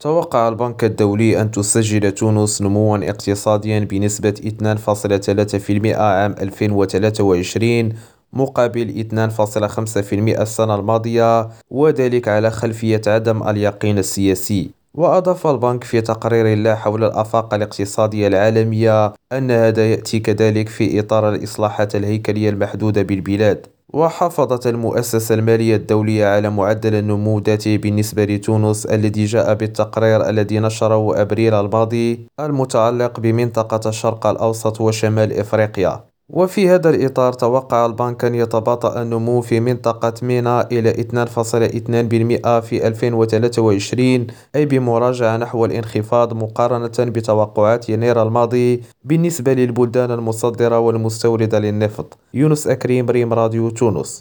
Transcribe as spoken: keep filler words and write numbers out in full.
توقع البنك الدولي أن تسجل تونس نمواً اقتصادياً بنسبة اثنين فاصلة ثلاثة بالمئة عام ألفين وثلاثة وعشرين مقابل اثنين فاصلة خمسة بالمئة السنة الماضية، وذلك على خلفية عدم اليقين السياسي. وأضاف البنك في تقرير له حول الآفاق الاقتصادية العالمية أن هذا يأتي كذلك في إطار الإصلاحات الهيكلية المحدودة بالبلاد. وحافظت المؤسسة المالية الدولية على معدل النمو الذاتي بالنسبة لتونس الذي جاء بالتقرير الذي نشره أبريل الماضي المتعلق بمنطقة الشرق الأوسط وشمال إفريقيا. وفي هذا الإطار توقع البنك أن يتباطأ النمو في منطقة مينا إلى اثنين فاصلة اثنين بالمئة في ألفين وثلاثة وعشرين، أي بمراجعة نحو الانخفاض مقارنة بتوقعات يناير الماضي بالنسبة للبلدان المصدرة والمستوردة للنفط. يونس أكريم، ريم راديو، تونس.